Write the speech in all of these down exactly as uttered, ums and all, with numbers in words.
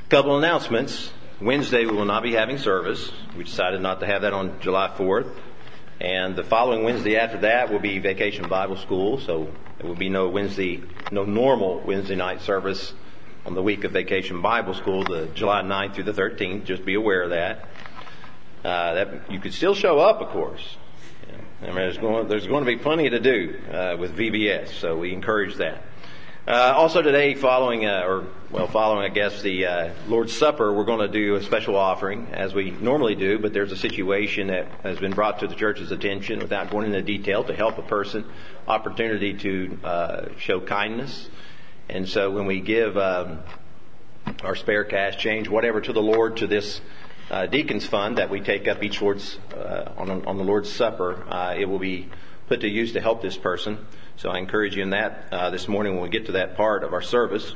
Couple announcements. Wednesday we will not be having service. We decided not to have that on July fourth. And the following Wednesday after that will be Vacation Bible School. So there will be no Wednesday, no normal Wednesday night service on the week of Vacation Bible School, the July ninth through the thirteenth. Just be aware of that. Uh, that you could still show up, of course. I mean, there's going, there's going to be plenty to do uh, with V B S, so we encourage that. Uh, also today, following, uh, or well, following, I guess, the uh, Lord's Supper, we're going to do a special offering, as we normally do, but there's a situation that has been brought to the church's attention without going into detail to help a person, opportunity to uh, show kindness. And so when we give um, our spare cash change, whatever, to the Lord, to this uh, Deacons Fund that we take up each Lord's, uh, on, on the Lord's Supper, uh, it will be put to use to help this person. So I encourage you in that uh, this morning when we get to that part of our service.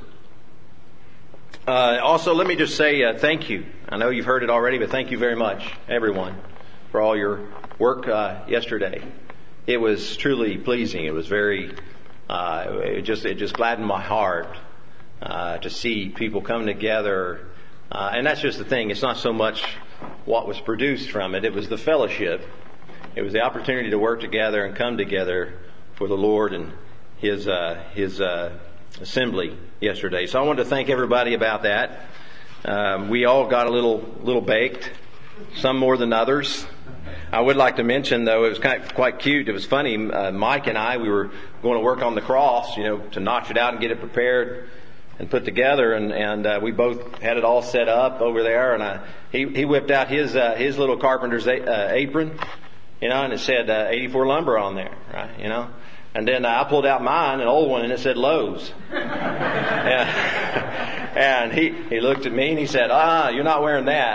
Uh, also, let me just say uh, thank you. I know you've heard it already, but thank you very much, everyone, for all your work uh, yesterday. It was truly pleasing. It was very, uh, it just it just gladdened my heart uh, to see people come together. Uh, and that's just the thing. It's not so much what was produced from it. It was the fellowship. It was the opportunity to work together and come together for the Lord and His uh, His uh, assembly yesterday. So I wanted to thank everybody about that. Um, we all got a little little baked, some more than others. I would like to mention, though, it was kind of quite cute. It was funny. Uh, Mike and I, we were going to work on the cross, you know, to notch it out and get it prepared and put together, and and uh, we both had it all set up over there. And I, he he whipped out his uh, his little carpenter's a, uh, apron, you know, and it said uh, eighty-four Lumber on there, right? You know. And then I pulled out mine, an old one, and it said Lowe's. and, and he, he looked at me and he said, ah, you're not wearing that.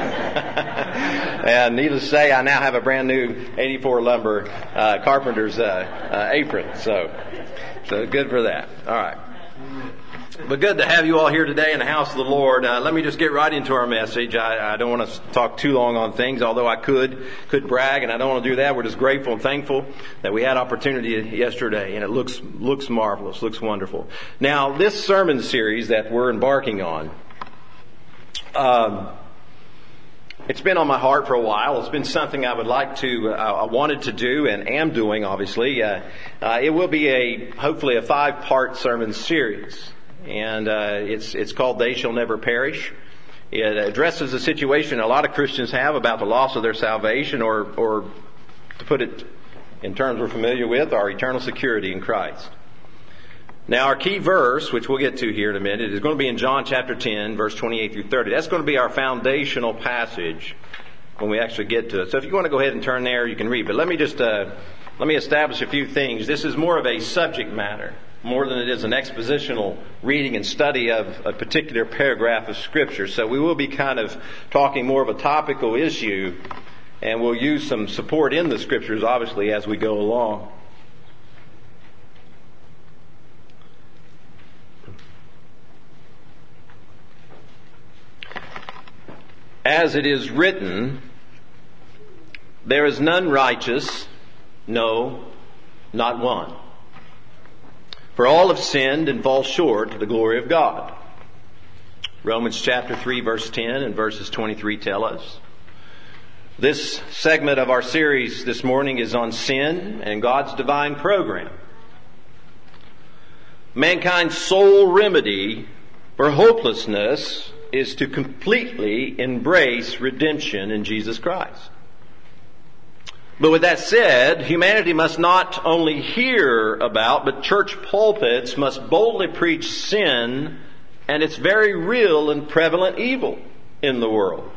And needless to say, I now have a brand new eighty-four Lumber uh, carpenter's uh, uh, apron. So, so good for that. All right. But good to have you all here today in the house of the Lord. Uh, let me just get right into our message. I, I don't want to talk too long on things, although I could could brag, and I don't want to do that. We're just grateful and thankful that we had opportunity yesterday, and it looks looks marvelous, looks wonderful. Now, this sermon series that we're embarking on, um, it's been on my heart for a while. It's been something I would like to, uh, I wanted to do and am doing, obviously. Uh, uh, it will be a hopefully a five-part sermon series. And uh, it's it's called They Shall Never Perish. It addresses the situation a lot of Christians have about the loss of their salvation, or, or to put it in terms we're familiar with, our eternal security in Christ. Now, our key verse, which we'll get to here in a minute, is going to be in John chapter ten, verse twenty-eight through thirty. That's going to be our foundational passage when we actually get to it. So if you want to go ahead and turn there, you can read. But let me just uh, let me establish a few things. This is more of a subject matter, more than it is an expositional reading and study of a particular paragraph of Scripture. So we will be kind of talking more of a topical issue, and we'll use some support in the Scriptures, obviously, as we go along. As it is written, there is none righteous, no, not one. For all have sinned and fall short of the glory of God. Romans chapter three, verse ten and verses twenty-three tell us. This segment of our series this morning is on sin and God's divine program. Mankind's sole remedy for hopelessness is to completely embrace redemption in Jesus Christ. But with that said, humanity must not only hear about, but church pulpits must boldly preach sin and its very real and prevalent evil in the world.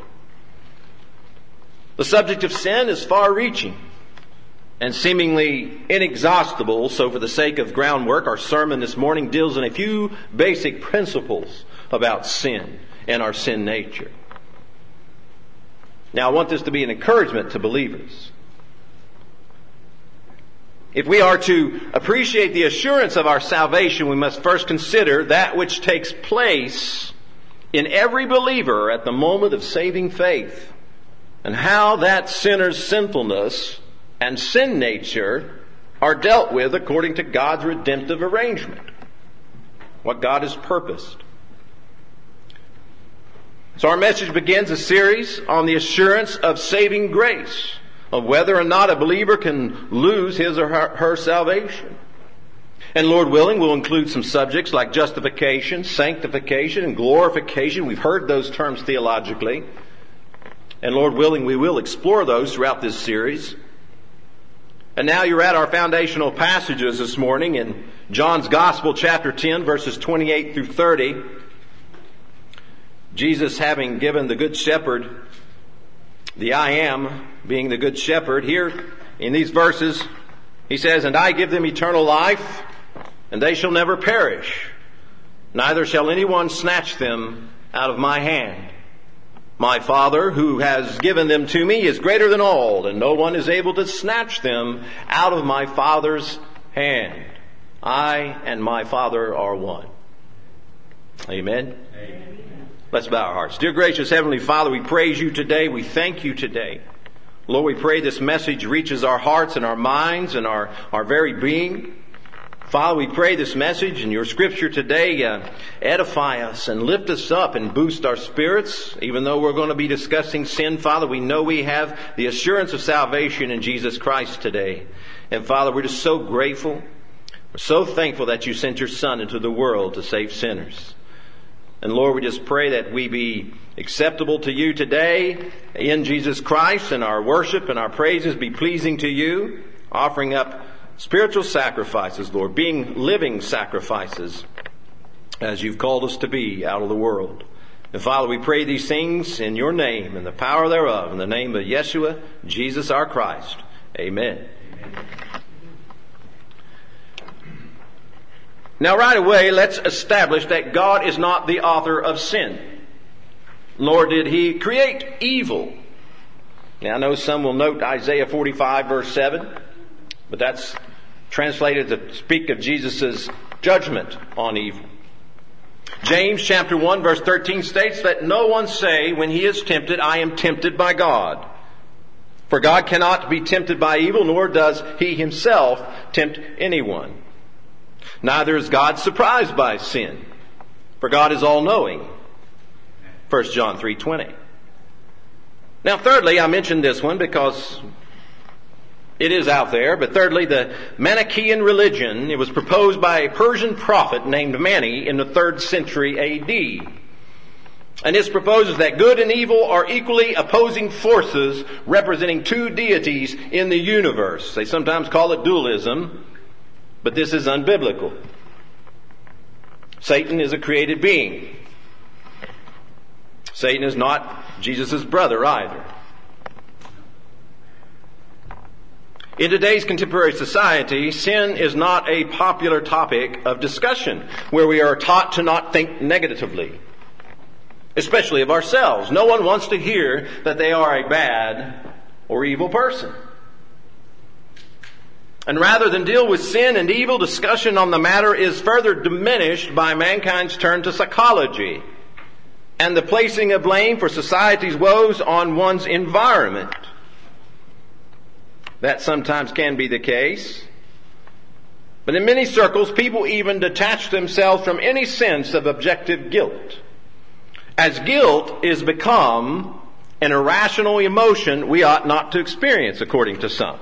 The subject of sin is far-reaching and seemingly inexhaustible, so for the sake of groundwork, our sermon this morning deals in a few basic principles about sin and our sin nature. Now, I want this to be an encouragement to believers. If we are to appreciate the assurance of our salvation, we must first consider that which takes place in every believer at the moment of saving faith, and how that sinner's sinfulness and sin nature are dealt with according to God's redemptive arrangement, what God has purposed. So our message begins a series on the assurance of saving grace, of whether or not a believer can lose his or her, her salvation. And Lord willing, we'll include some subjects like justification, sanctification, and glorification. We've heard those terms theologically. And Lord willing, we will explore those throughout this series. And now you're at our foundational passages this morning in John's Gospel, chapter ten, verses twenty-eight through thirty. Jesus, having given the Good Shepherd, the I Am, being the Good Shepherd, here in these verses, he says, "And I give them eternal life, and they shall never perish, neither shall anyone snatch them out of my hand. My Father, who has given them to me, is greater than all, and no one is able to snatch them out of my Father's hand. I and my Father are one." Amen. Amen. Let's bow our hearts. Dear gracious Heavenly Father, we praise you today. We thank you today. Lord, we pray this message reaches our hearts and our minds and our, our very being. Father, we pray this message and your scripture today uh, edify us and lift us up and boost our spirits. Even though we're going to be discussing sin, Father, we know we have the assurance of salvation in Jesus Christ today. And Father, we're just so grateful. We're so thankful that you sent your Son into the world to save sinners. And Lord, we just pray that we be acceptable to you today in Jesus Christ, and our worship and our praises be pleasing to you, offering up spiritual sacrifices, Lord, being living sacrifices as you've called us to be out of the world. And Father, we pray these things in your name and the power thereof, in the name of Yeshua, Jesus our Christ. Amen. Amen. Now right away, let's establish that God is not the author of sin, nor did He create evil. Now I know some will note Isaiah forty-five verse seven, but that's translated to speak of Jesus' judgment on evil. James chapter one verse thirteen states that no one say when he is tempted, "I am tempted by God." For God cannot be tempted by evil, nor does He Himself tempt anyone. Neither is God surprised by sin, for God is all-knowing. First John three twenty. Now thirdly, I mentioned this one because it is out there, but thirdly, the Manichaean religion, it was proposed by a Persian prophet named Mani in the third century A D. And this proposes that good and evil are equally opposing forces representing two deities in the universe. They sometimes call it dualism, but this is unbiblical. Satan is a created being. Satan is not Jesus' brother either. In today's contemporary society, sin is not a popular topic of discussion where we are taught to not think negatively, especially of ourselves. No one wants to hear that they are a bad or evil person. And rather than deal with sin and evil, discussion on the matter is further diminished by mankind's turn to psychology and the placing of blame for society's woes on one's environment. That sometimes can be the case. But in many circles, people even detach themselves from any sense of objective guilt, as guilt is become an irrational emotion we ought not to experience, according to some.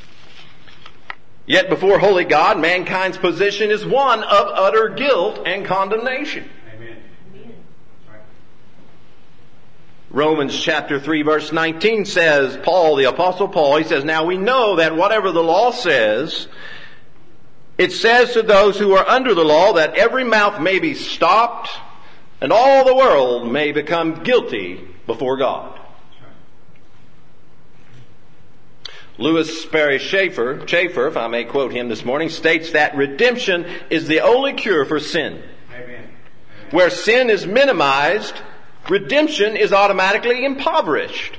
Yet before holy God, mankind's position is one of utter guilt and condemnation. Amen. Right. Romans chapter three verse nineteen says, Paul, the Apostle Paul, he says, "Now we know that whatever the law says, it says to those who are under the law that every mouth may be stopped and all the world may become guilty before God." Louis Sperry Schaeffer, Schaeffer, if I may quote him this morning, states that redemption is the only cure for sin. Amen. Where sin is minimized, redemption is automatically impoverished.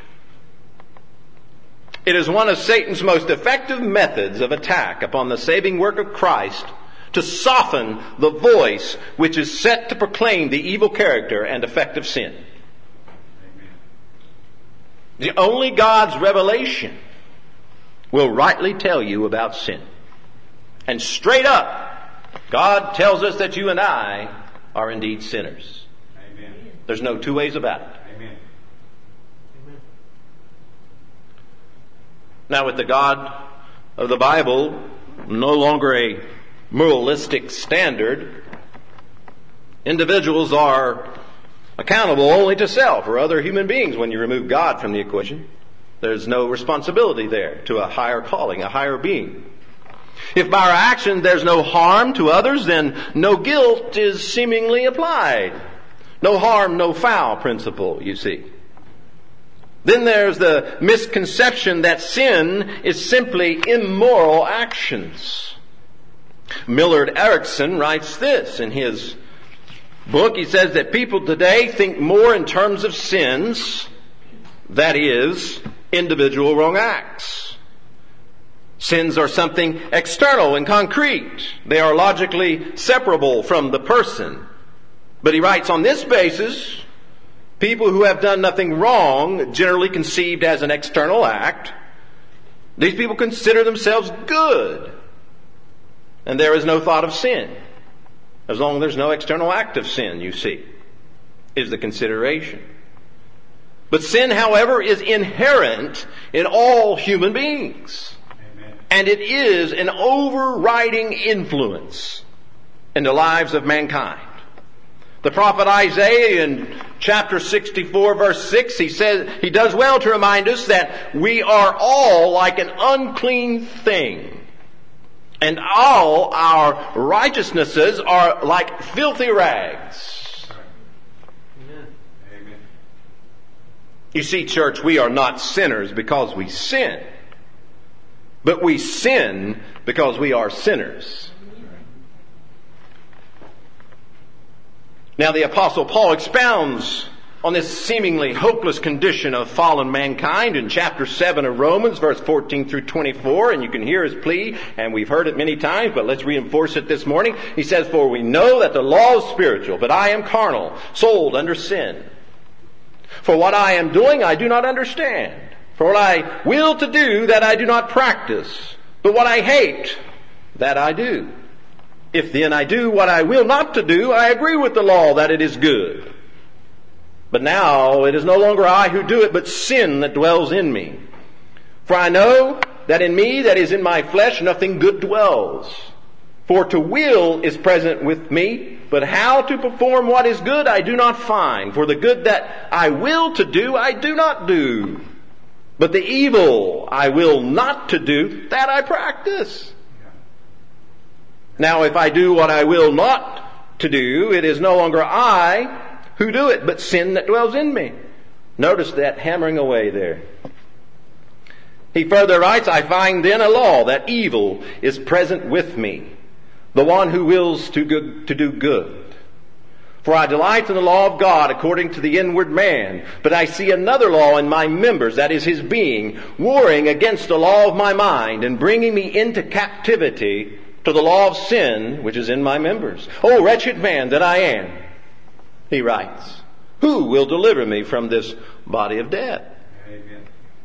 It is one of Satan's most effective methods of attack upon the saving work of Christ to soften the voice which is set to proclaim the evil character and effect of sin. Amen. The only God's revelation will rightly tell you about sin. And straight up, God tells us that you and I are indeed sinners. Amen. There's no two ways about it. Now, with the God of the Bible no longer a moralistic standard, individuals are accountable only to self or other human beings. When you remove God from the equation, there's no responsibility there to a higher calling, a higher being. If by our action there's no harm to others, then no guilt is seemingly applied. No harm, no foul principle, you see. Then there's the misconception that sin is simply immoral actions. Millard Erickson writes this in his book. He says that people today think more in terms of sins, that is, individual wrong acts. Sins are something external and concrete. They are logically separable from the person. But he writes, on this basis, people who have done nothing wrong, generally conceived as an external act, these people consider themselves good. And there is no thought of sin. As long as there's no external act of sin, you see, is the consideration. But sin, however, is inherent in all human beings. Amen. And it is an overriding influence in the lives of mankind. The prophet Isaiah in chapter sixty-four verse six, he says, he does well to remind us that we are all like an unclean thing. And all our righteousnesses are like filthy rags. Amen. Amen. You see, church, we are not sinners because we sin. But we sin because we are sinners. Now the Apostle Paul expounds on this seemingly hopeless condition of fallen mankind in chapter seven of Romans, verse fourteen through twenty-four, and you can hear his plea, and we've heard it many times, but let's reinforce it this morning. He says, for we know that the law is spiritual, but I am carnal, sold under sin. For what I am doing I do not understand. For what I will to do, that I do not practice. But what I hate, that I do. If then I do what I will not to do, I agree with the law that it is good. But now it is no longer I who do it, but sin that dwells in me. For I know that in me, that is in my flesh, nothing good dwells. For to will is present with me, but how to perform what is good I do not find. For the good that I will to do, I do not do. But the evil I will not to do, that I practice. Now if I do what I will not to do, it is no longer I who do it, but sin that dwells in me. Notice that hammering away there. He further writes, I find then a law that evil is present with me, the one who wills to, good, to do good. For I delight in the law of God according to the inward man, but I see another law in my members, that is his being, warring against the law of my mind and bringing me into captivity to the law of sin which is in my members. O wretched man that I am, he writes, who will deliver me from this body of death? Amen.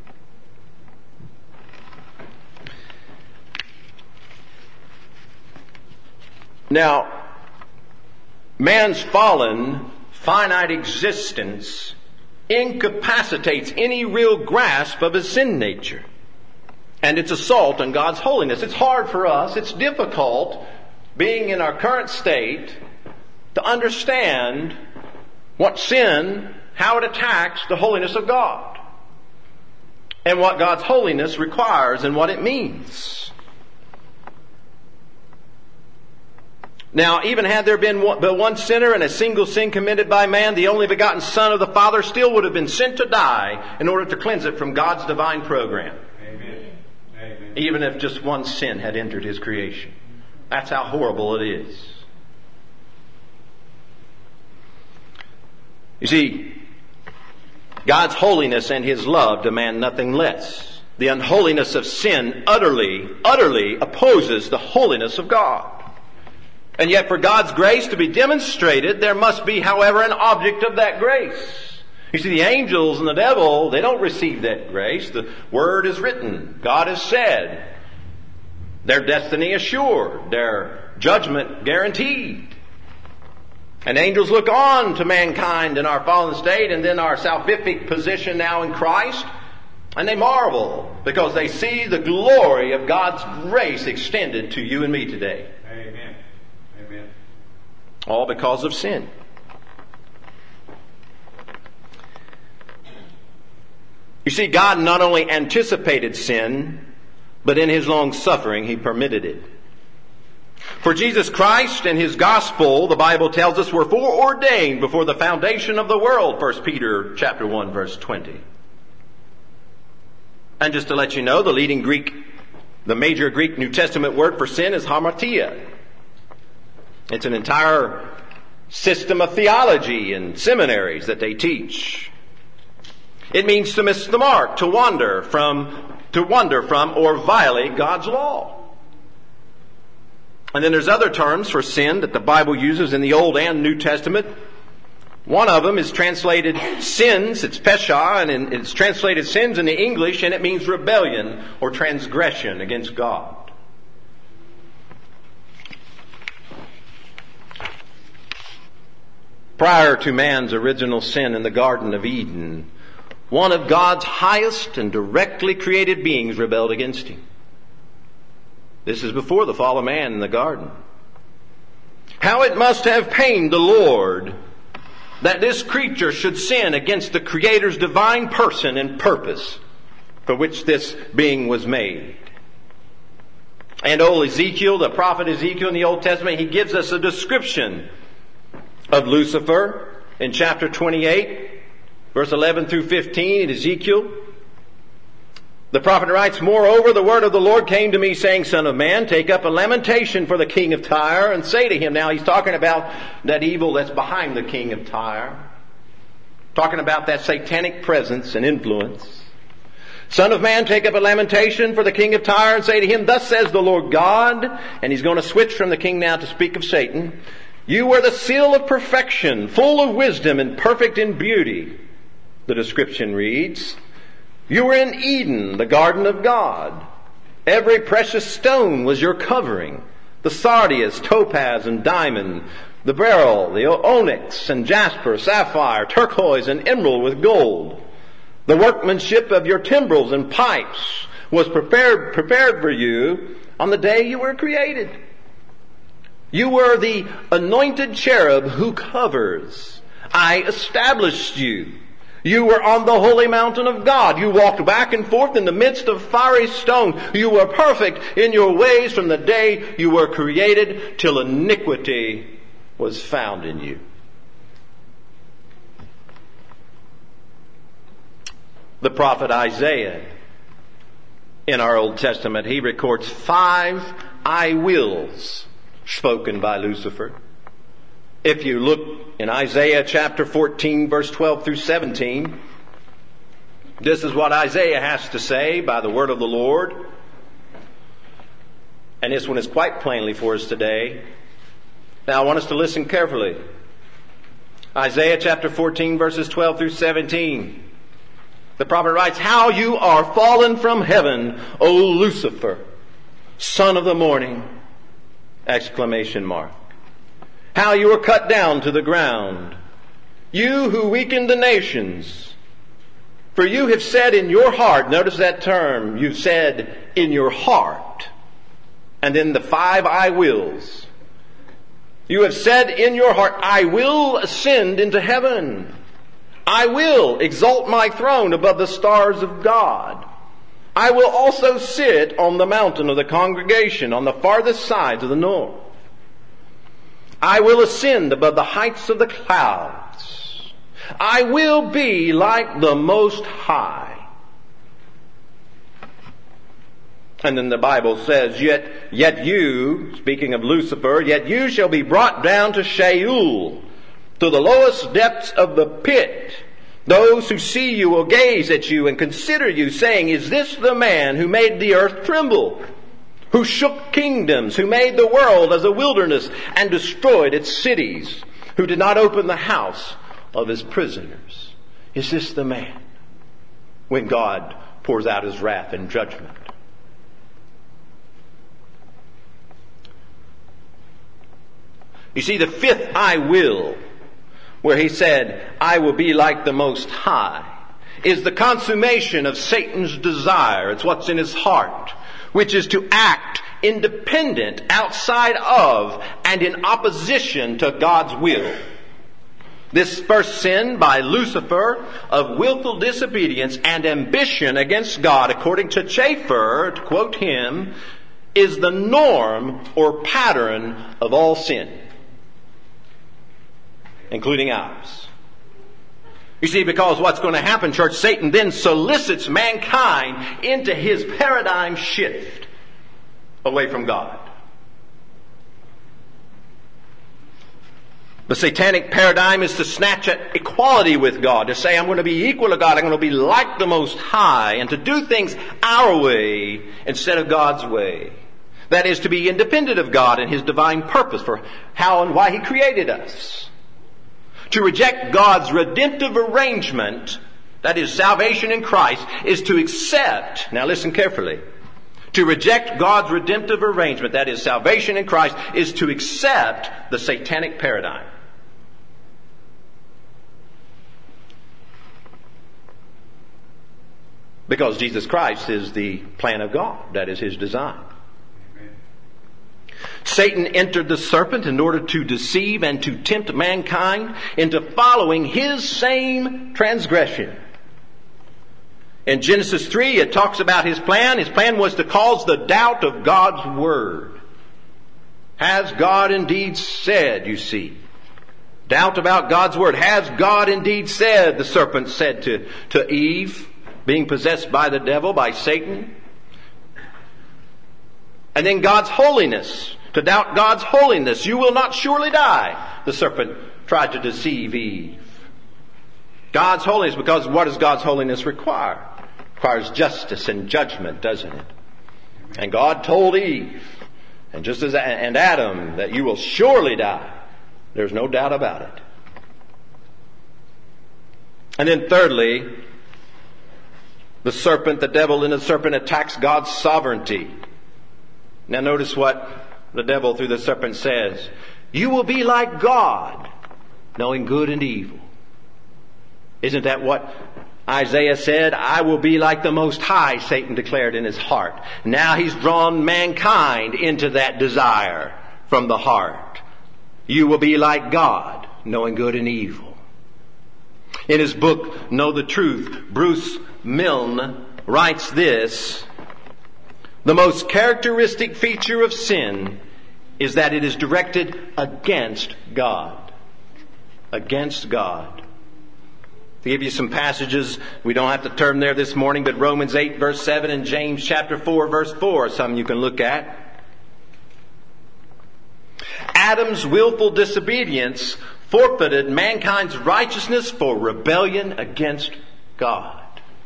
Now, man's fallen, finite existence incapacitates any real grasp of his sin nature and its assault on God's holiness. It's hard for us, it's difficult, being in our current state, to understand what sin, how it attacks the holiness of God, and what God's holiness requires and what it means. Now, even had there been but one sinner and a single sin committed by man, the only begotten Son of the Father still would have been sent to die in order to cleanse it from God's divine program. Amen. Amen. Even if just one sin had entered his creation. That's how horrible it is. You see, God's holiness and his love demand nothing less. The unholiness of sin utterly, utterly opposes the holiness of God. And yet for God's grace to be demonstrated, there must be, however, an object of that grace. You see, the angels and the devil, they don't receive that grace. The word is written. God has said. Their destiny assured. Their judgment guaranteed. And angels look on to mankind in our fallen state and then our salvific position now in Christ. And they marvel because they see the glory of God's grace extended to you and me today. Amen. Amen. All because of sin. You see, God not only anticipated sin, but in His long suffering, He permitted it. For Jesus Christ and His gospel, the Bible tells us, were foreordained before the foundation of the world, First Peter chapter one, verse twenty. And just to let you know, the leading Greek, the major Greek New Testament word for sin is hamartia. It's an entire system of theology and seminaries that they teach. It means to miss the mark, to wander from, to wander from or violate God's law. And then there's other terms for sin that the Bible uses in the Old and New Testament. One of them is translated sins, it's pesha, and it's translated sins in the English, and it means rebellion or transgression against God. Prior to man's original sin in the Garden of Eden, one of God's highest and directly created beings rebelled against Him. This is before the fall of man in the garden. How it must have pained the Lord that this creature should sin against the Creator's divine person and purpose for which this being was made. And old Ezekiel, the prophet Ezekiel in the Old Testament, he gives us a description of Lucifer in chapter twenty-eight, verse eleven through fifteen in Ezekiel. The prophet writes, "Moreover, the word of the Lord came to me, saying, Son of man, take up a lamentation for the king of Tyre, and say to him," now he's talking about that evil that's behind the king of Tyre. Talking about that satanic presence and influence. "Son of man, take up a lamentation for the king of Tyre, and say to him, Thus says the Lord God," and he's going to switch from the king now to speak of Satan, "You were the seal of perfection, full of wisdom and perfect in beauty." The description reads, "You were in Eden, the garden of God. Every precious stone was your covering. The sardius, topaz, and diamond, the beryl, the onyx, and jasper, sapphire, turquoise, and emerald with gold. The workmanship of your timbrels and pipes was prepared, prepared for you on the day you were created. You were the anointed cherub who covers. I established you. You were on the holy mountain of God. You walked back and forth in the midst of fiery stone. You were perfect in your ways from the day you were created till iniquity was found in you." The prophet Isaiah, in our Old Testament, he records five "I wills" spoken by Lucifer. If you look in Isaiah chapter fourteen, verse twelve through seventeen, this is what Isaiah has to say by the word of the Lord. And this one is quite plainly for us today. Now I want us to listen carefully. Isaiah chapter fourteen, verses twelve through seventeen. The prophet writes, "How you are fallen from heaven, O Lucifer, son of the morning!" Exclamation mark. "How you were cut down to the ground, you who weakened the nations. For you have said in your heart," notice that term, you've said in your heart, and then the five "I wills." You have said in your heart, "I will ascend into heaven. I will exalt my throne above the stars of God. I will also sit on the mountain of the congregation on the farthest sides of the north. I will ascend above the heights of the clouds. I will be like the Most High." And then the Bible says, Yet, yet you, speaking of Lucifer, "Yet you shall be brought down to Sheol, to the lowest depths of the pit. Those who see you will gaze at you and consider you, saying, Is this the man who made the earth tremble? Who shook kingdoms, who made the world as a wilderness and destroyed its cities, who did not open the house of his prisoners? Is this the man?" When God pours out His wrath and judgment. You see, the fifth "I will," where He said, "I will be like the Most High," is the consummation of Satan's desire. It's what's in his heart, which is to act independent, outside of, and in opposition to God's will. This first sin by Lucifer of willful disobedience and ambition against God, according to Chafer, to quote him, is the norm or pattern of all sin, including ours. You see, because what's going to happen, church, Satan then solicits mankind into his paradigm shift away from God. The satanic paradigm is to snatch at equality with God, to say, I'm going to be equal to God, I'm going to be like the Most High, and to do things our way instead of God's way. That is, to be independent of God and His divine purpose for how and why He created us. To reject God's redemptive arrangement, that is, salvation in Christ, is to accept, now listen carefully, to reject God's redemptive arrangement, that is, salvation in Christ, is to accept the satanic paradigm. Because Jesus Christ is the plan of God. That is His design. Amen. Satan entered the serpent in order to deceive and to tempt mankind into following his same transgression. In Genesis three, it talks about his plan. His plan was to cause the doubt of God's Word. Has God indeed said, you see? Doubt about God's Word. Has God indeed said, the serpent said to, to Eve, being possessed by the devil, by Satan. And then God's holiness. To doubt God's holiness. You will not surely die, the serpent tried to deceive Eve. God's holiness, because what does God's holiness require? It requires justice and judgment, doesn't it? And God told Eve, and just as and Adam, that you will surely die. There's no doubt about it. And then thirdly, the serpent, the devil in the serpent attacks God's sovereignty. Now notice what the devil through the serpent says. You will be like God, knowing good and evil. Isn't that what Isaiah said? I will be like the Most High, Satan declared in his heart. Now he's drawn mankind into that desire from the heart. You will be like God, knowing good and evil. In his book, Know the Truth, Bruce Milne writes this: the most characteristic feature of sin is that it is directed against God. Against God. To give you some passages, we don't have to turn there this morning, but Romans eight verse seven and James chapter four verse four are some you can look at. Adam's willful disobedience forfeited mankind's righteousness for rebellion against God.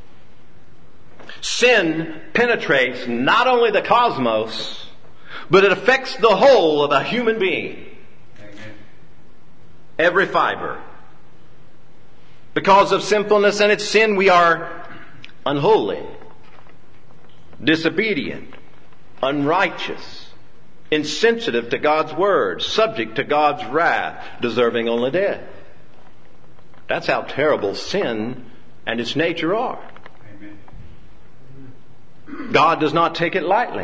Sin penetrates not only the cosmos, but it affects the whole of a human being. Amen. Every fiber. Because of sinfulness and its sin, we are unholy, disobedient, unrighteous, insensitive to God's Word, subject to God's wrath, deserving only death. That's how terrible sin and its nature are. Amen. God does not take it lightly.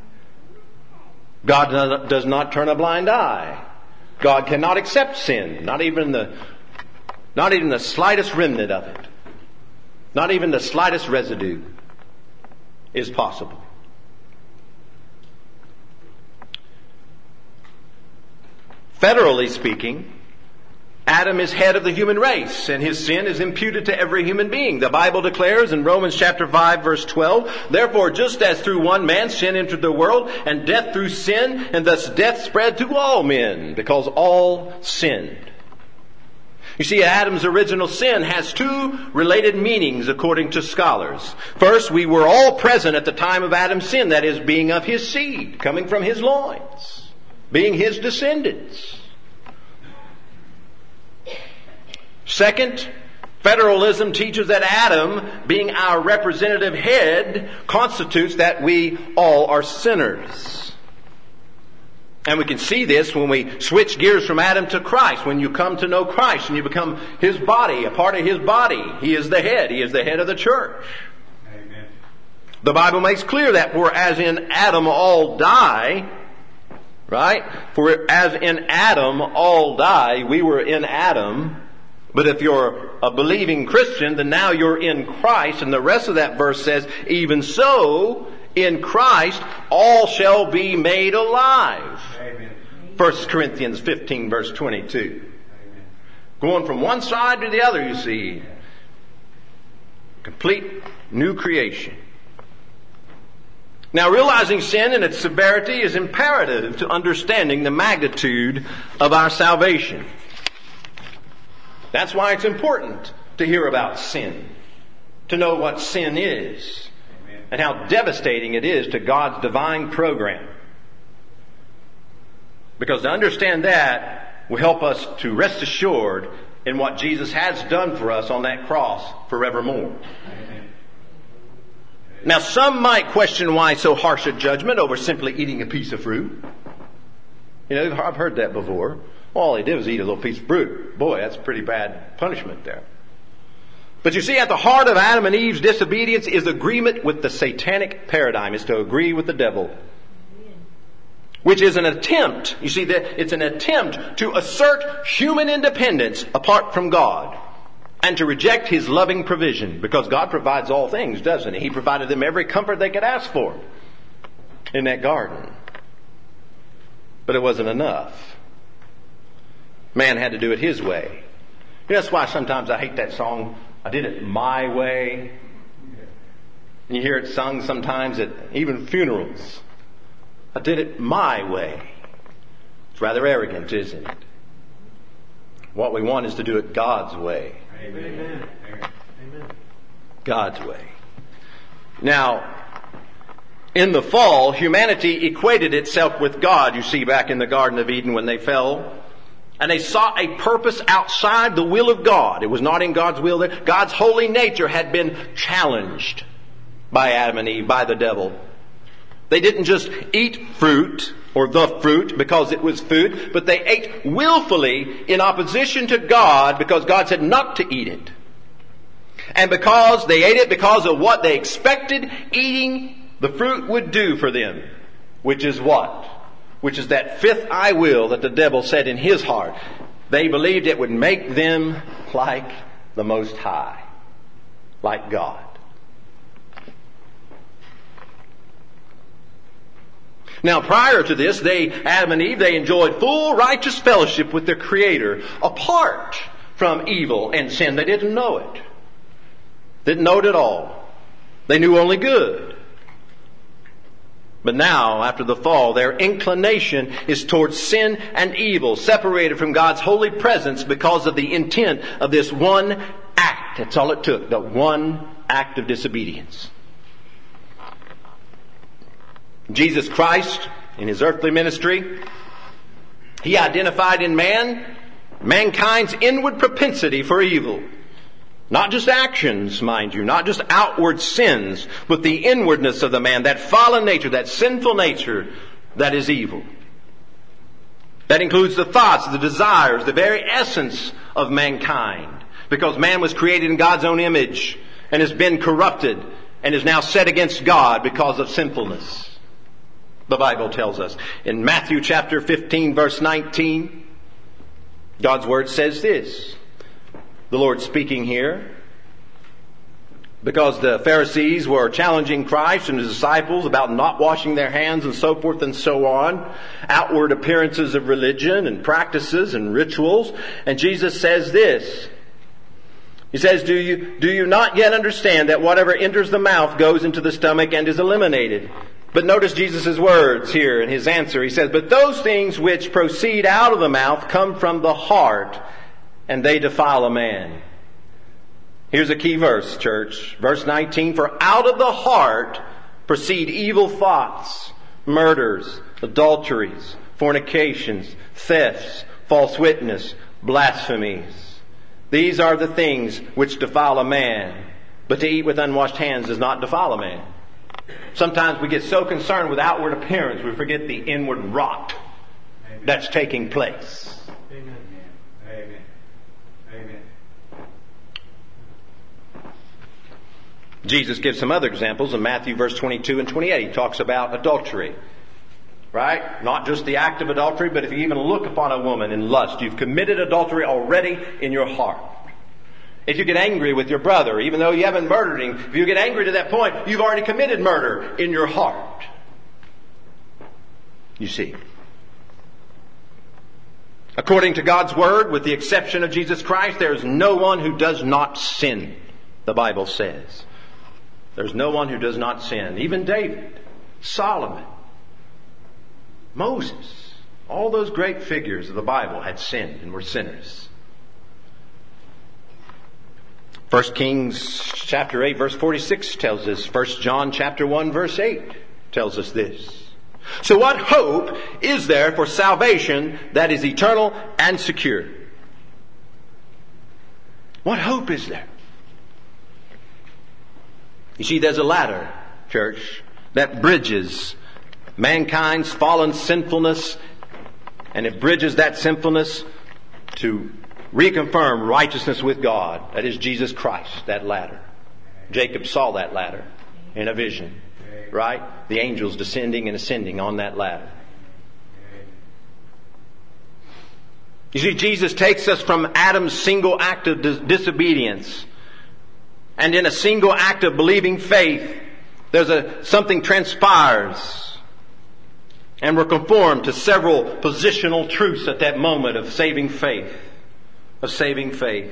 God does not turn a blind eye. God cannot accept sin, not even the, not even the slightest remnant of it. Not even the slightest residue is possible. Federally speaking, Adam is head of the human race, and his sin is imputed to every human being. The Bible declares in Romans chapter five verse twelve, therefore just as through one man sin entered the world, and death through sin, and thus death spread to all men, because all sinned. You see, Adam's original sin has two related meanings according to scholars. First, we were all present at the time of Adam's sin, that is, being of his seed, coming from his loins, being his descendants. Second, federalism teaches that Adam, being our representative head, constitutes that we all are sinners. And we can see this when we switch gears from Adam to Christ. When you come to know Christ and you become His body, a part of His body. He is the head. He is the head of the church. Amen. The Bible makes clear that for as in Adam all die, right? For as in Adam all die, we were in Adam. But if you're a believing Christian, then now you're in Christ. And the rest of that verse says, even so, in Christ, all shall be made alive. Amen. First Corinthians fifteen, verse twenty-two. Amen. Going from one side to the other, you see. Complete new creation. Now, realizing sin and its severity is imperative to understanding the magnitude of our salvation. That's why it's important to hear about sin, to know what sin is, Amen. and how devastating it is to God's divine program. Because to understand that will help us to rest assured in what Jesus has done for us on that cross forevermore. Amen. Now, some might question why so harsh a judgment over simply eating a piece of fruit. You know, I've heard that before. All he did was eat a little piece of fruit. Boy, that's a pretty bad punishment there. But you see, at the heart of Adam and Eve's disobedience is agreement with the satanic paradigm. It's to agree with the devil. Which is an attempt, you see, that it's an attempt to assert human independence apart from God. And to reject His loving provision. Because God provides all things, doesn't He? He provided them every comfort they could ask for in that garden. But it wasn't enough. Man had to do it his way. You know, that's why sometimes I hate that song, I did it my way. And you hear it sung sometimes at even funerals. I did it my way. It's rather arrogant, isn't it? What we want is to do it God's way. Amen. Amen. God's way. Now, in the fall, humanity equated itself with God, you see, back in the Garden of Eden when they fell. And they sought a purpose outside the will of God. It was not in God's will there. God's holy nature had been challenged by Adam and Eve, by the devil. They didn't just eat fruit, or the fruit, because it was food, but they ate willfully in opposition to God because God said not to eat it. And because they ate it because of what they expected eating the fruit would do for them. Which is what? Which is that fifth I will that the devil said in his heart. They believed it would make them like the Most High. Like God. Now prior to this, they, Adam and Eve, they enjoyed full righteous fellowship with their Creator apart from evil and sin. They didn't know it. Didn't know it at all. They knew only good. But now, after the fall, their inclination is towards sin and evil, separated from God's holy presence because of the intent of this one act. That's all it took, the one act of disobedience. Jesus Christ, in His earthly ministry, He identified in man mankind's inward propensity for evil. Not just actions, mind you, not just outward sins, but the inwardness of the man, that fallen nature, that sinful nature that is evil. That includes the thoughts, the desires, the very essence of mankind. Because man was created in God's own image and has been corrupted and is now set against God because of sinfulness. The Bible tells us. In Matthew chapter fifteen, verse nineteen, God's Word says this. The Lord speaking here, because the Pharisees were challenging Christ and His disciples about not washing their hands and so forth and so on, outward appearances of religion and practices and rituals. And Jesus says this. He says, do you, do you not yet understand that whatever enters the mouth goes into the stomach and is eliminated? But notice Jesus' words here in His answer. He says, but those things which proceed out of the mouth come from the heart, and they defile a man. Here's a key verse, church. Verse nineteen, for out of the heart proceed evil thoughts, murders, adulteries, fornications, thefts, false witness, blasphemies. These are the things which defile a man. But to eat with unwashed hands does not defile a man. Sometimes we get so concerned with outward appearance, we forget the inward rot that's taking place. Amen. Amen. Amen. Jesus gives some other examples in Matthew verse twenty-two and twenty-eight. He talks about adultery. Right? Not just the act of adultery, but if you even look upon a woman in lust, you've committed adultery already in your heart. If you get angry with your brother, even though you haven't murdered him, if you get angry to that point, you've already committed murder in your heart. You see. According to God's Word, with the exception of Jesus Christ, there is no one who does not sin, the Bible says. There's no one who does not sin. Even David, Solomon, Moses, all those great figures of the Bible had sinned and were sinners. First Kings chapter eight verse forty-six tells us. First John chapter one verse eight tells us this. So what hope is there for salvation that is eternal and secure? What hope is there? You see, there's a ladder, church, that bridges mankind's fallen sinfulness, and it bridges that sinfulness to reconfirm righteousness with God. That is Jesus Christ, that ladder. Jacob saw that ladder in a vision, right? The angels descending and ascending on that ladder. You see, Jesus takes us from Adam's single act of dis- disobedience, and in a single act of believing faith, there's a something transpires, and we're conformed to several positional truths at that moment of saving faith. Of saving faith.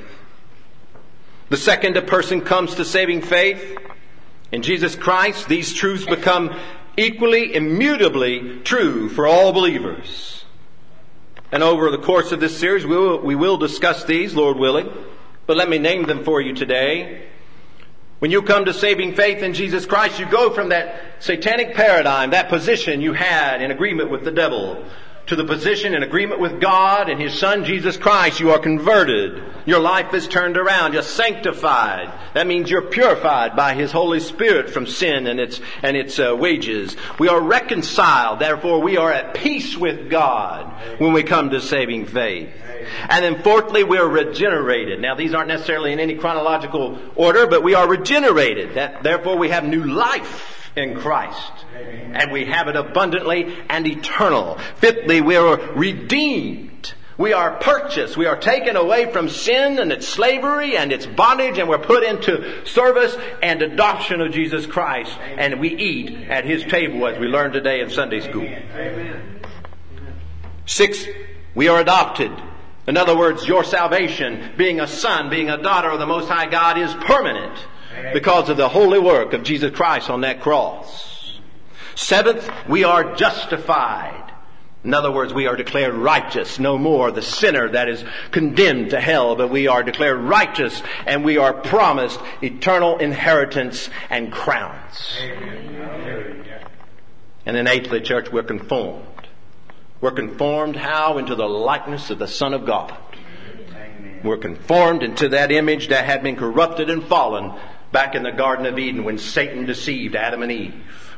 The second a person comes to saving faith in Jesus Christ, these truths become equally, immutably true for all believers. And over the course of this series, we will, we will discuss these, Lord willing. But let me name them for you today. When you come to saving faith in Jesus Christ, you go from that satanic paradigm, that position you had in agreement with the devil, to the position in agreement with God and His Son, Jesus Christ. You are converted. Your life is turned around. You're sanctified. That means you're purified by His Holy Spirit from sin and its and its uh, wages. We are reconciled. Therefore, we are at peace with God when we come to saving faith. And then fourthly, we are regenerated. Now, these aren't necessarily in any chronological order, but we are regenerated. That, therefore, we have new life in Christ. Amen. And we have it abundantly and eternal. Fifthly, we are redeemed. We are purchased. We are taken away from sin and its slavery and its bondage, and we're put into service and adoption of Jesus Christ. Amen. And we eat at His table, as we learned today in Sunday school. Amen. Sixth, we are adopted. In other words, your salvation, being a son, being a daughter of the Most High God, is permanent because of the holy work of Jesus Christ on that cross. Seventh, we are justified. In other words, we are declared righteous. No more the sinner that is condemned to hell, but we are declared righteous, and we are promised eternal inheritance and crowns. Amen. And then eighthly, church, we're conformed. We're conformed how? Into the likeness of the Son of God. Amen. We're conformed into that image that had been corrupted and fallen back in the Garden of Eden when Satan deceived Adam and Eve.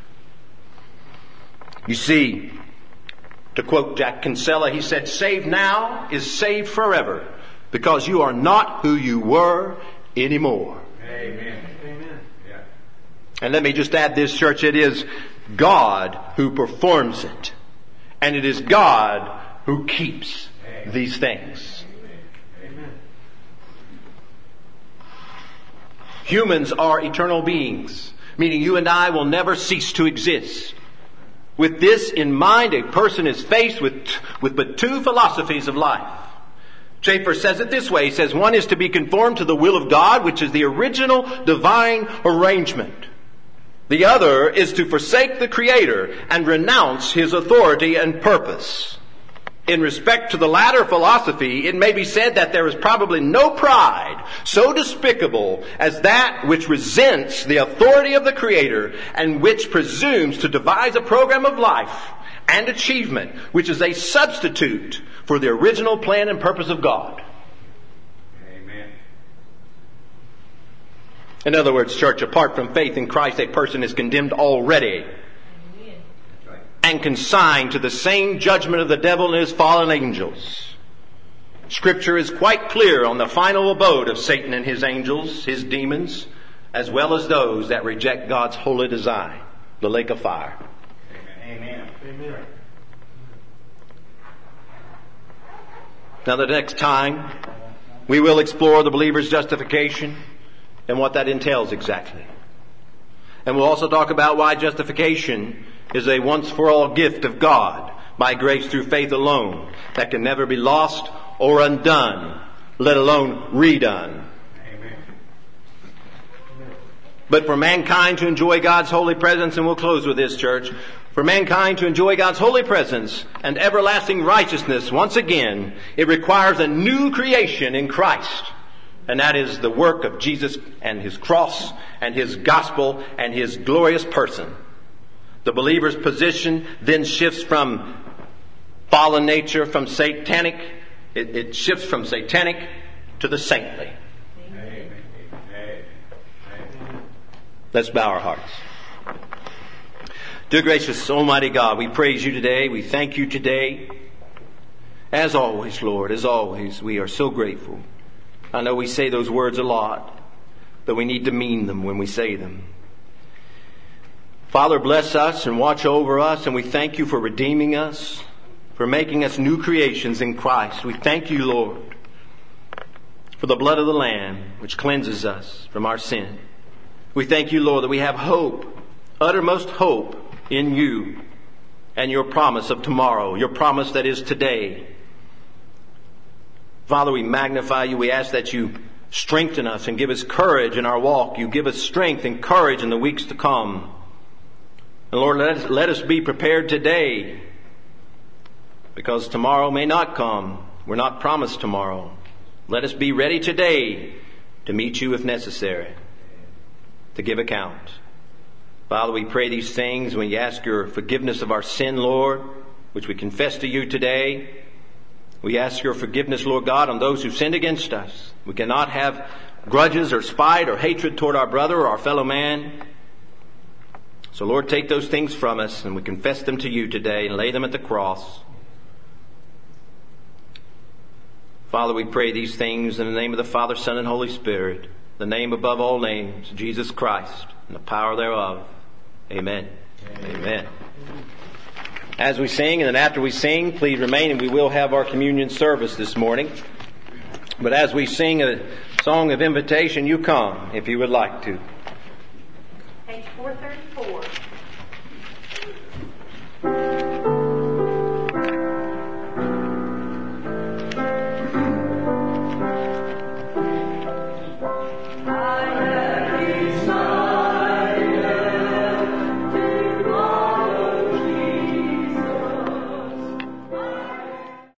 You see, to quote Jack Kinsella, he said, "Saved now is saved forever, because you are not who you were anymore." Amen. Amen. Yeah. And let me just add this, church, it is God who performs it. And it is God who keeps these things. Amen. Humans are eternal beings, meaning you and I will never cease to exist. With this in mind, a person is faced with, with but two philosophies of life. Schaeffer says it this way. He says, one is to be conformed to the will of God, which is the original divine arrangement. The other is to forsake the Creator and renounce His authority and purpose. In respect to the latter philosophy, it may be said that there is probably no pride so despicable as that which resents the authority of the Creator and which presumes to devise a program of life and achievement which is a substitute for the original plan and purpose of God. In other words, church, apart from faith in Christ, a person is condemned already. Amen. And and consigned to the same judgment of the devil and his fallen angels. Scripture is quite clear on the final abode of Satan and his angels, his demons, as well as those that reject God's holy design, the lake of fire. Amen. Amen. Now the next time, we will explore the believer's justification and what that entails exactly. And we'll also talk about why justification is a once-for-all gift of God by grace through faith alone that can never be lost or undone, let alone redone. Amen. But for mankind to enjoy God's holy presence, and we'll close with this, church, for mankind to enjoy God's holy presence and everlasting righteousness once again, it requires a new creation in Christ. And that is the work of Jesus and His cross and His gospel and His glorious person. The believer's position then shifts from fallen nature, from satanic, it, it shifts from satanic to the saintly. Amen. Amen. Let's bow our hearts. Dear gracious Almighty God, we praise You today. We thank You today. As always, Lord, as always, we are so grateful. I know we say those words a lot, but we need to mean them when we say them. Father, bless us and watch over us, and we thank You for redeeming us, for making us new creations in Christ. We thank You, Lord, for the blood of the Lamb, which cleanses us from our sin. We thank You, Lord, that we have hope, uttermost hope in You and Your promise of tomorrow, Your promise that is today. Father, we magnify You. We ask that You strengthen us and give us courage in our walk. You give us strength and courage in the weeks to come. And Lord, let us, let us be prepared today, because tomorrow may not come. We're not promised tomorrow. Let us be ready today to meet You if necessary, to give account. Father, we pray these things. We ask Your forgiveness of our sin, Lord, which we confess to You today. We ask Your forgiveness, Lord God, on those who sinned against us. We cannot have grudges or spite or hatred toward our brother or our fellow man. So, Lord, take those things from us, and we confess them to You today and lay them at the cross. Father, we pray these things in the name of the Father, Son, and Holy Spirit, the name above all names, Jesus Christ, and the power thereof. Amen. Amen. Amen. As we sing, and then after we sing, please remain, and we will have our communion service this morning. But as we sing a song of invitation, you come if you would like to. Page four thirty-four.